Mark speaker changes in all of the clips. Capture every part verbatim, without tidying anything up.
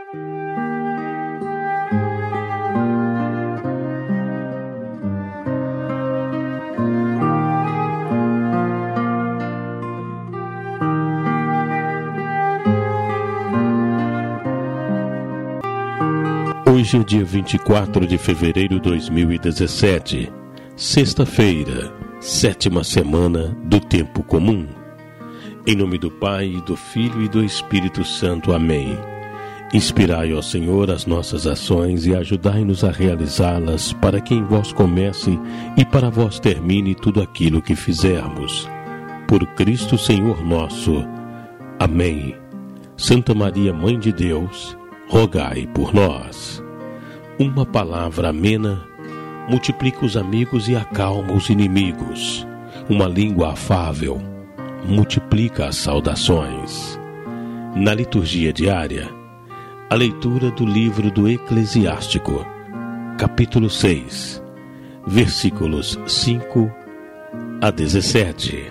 Speaker 1: Hoje é dia vinte e quatro de fevereiro de dois mil e dezessete, sexta-feira, sétima semana do tempo comum. Em nome do Pai, do Filho e do Espírito Santo. Amém. Inspirai, ó Senhor, as nossas ações e ajudai-nos a realizá-las, para que em vós comece e para vós termine tudo aquilo que fizermos. Por Cristo Senhor nosso. Amém. Santa Maria, Mãe de Deus, rogai por nós. Uma palavra amena multiplica os amigos e acalma os inimigos. Uma língua afável multiplica as saudações. Na liturgia diária, a leitura do livro do Eclesiástico, capítulo seis, versículos cinco a dezessete.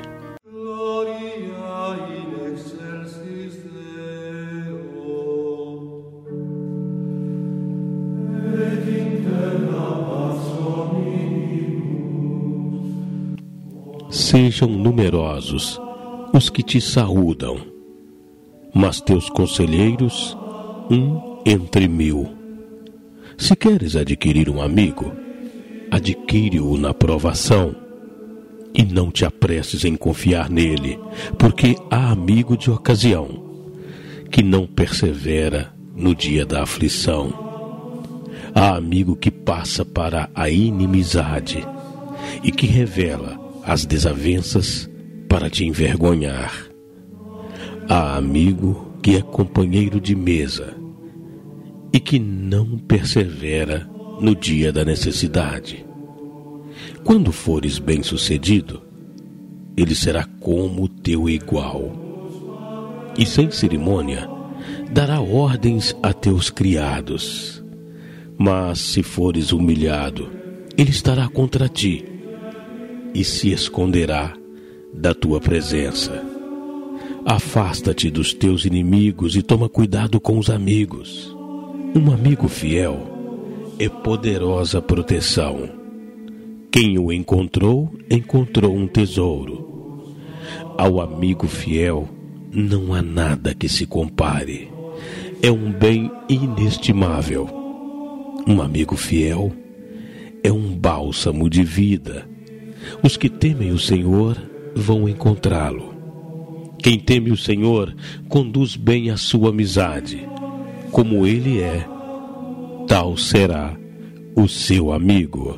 Speaker 1: Sejam numerosos os que te saúdam, mas teus conselheiros, um entre mil. Se queres adquirir um amigo, adquire-o na provação, e não te apresses em confiar nele, porque há amigo de ocasião, que não persevera no dia da aflição. Há amigo que passa para a inimizade, e que revela as desavenças para te envergonhar. Há amigo que é companheiro de mesa e que não persevera no dia da necessidade. Quando fores bem-sucedido, ele será como teu igual, e sem cerimônia dará ordens a teus criados. Mas se fores humilhado, ele estará contra ti e se esconderá da tua presença. Afasta-te dos teus inimigos e toma cuidado com os amigos. Um amigo fiel é poderosa proteção. Quem o encontrou, encontrou um tesouro. Ao amigo fiel não há nada que se compare. É um bem inestimável. Um amigo fiel é um bálsamo de vida. Os que temem o Senhor vão encontrá-lo. Quem teme o Senhor conduz bem a sua amizade. Como ele é, tal será o seu amigo.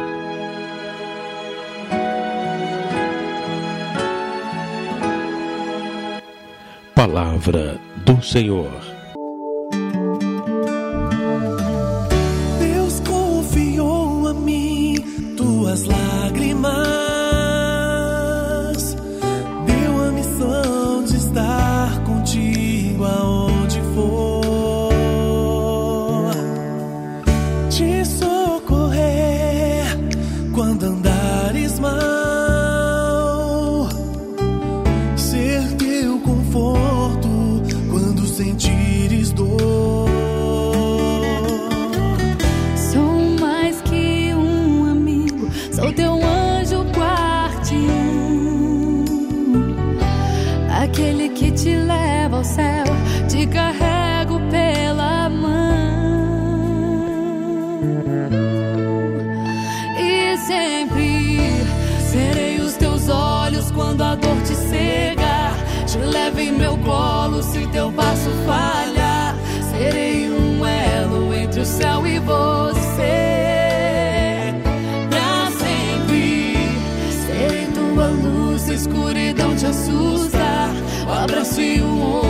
Speaker 1: Palavra do Senhor.
Speaker 2: Deus confiou a mim tuas lágrimas, deu a missão de estar contigo aonde for, te socorrer quando andares mal, ser teu conforto quando sentires dor.
Speaker 3: Sou mais que um amigo, sou teu anjo guardião, aquele que te leva ao céu, te carrego pela mão, e sempre serei os teus olhos quando a dor te cega, te levo em meu colo se teu passo falhar, serei um elo entre o céu e você, pra sempre serei tua luz, a escuridão te assusta, o abraço e o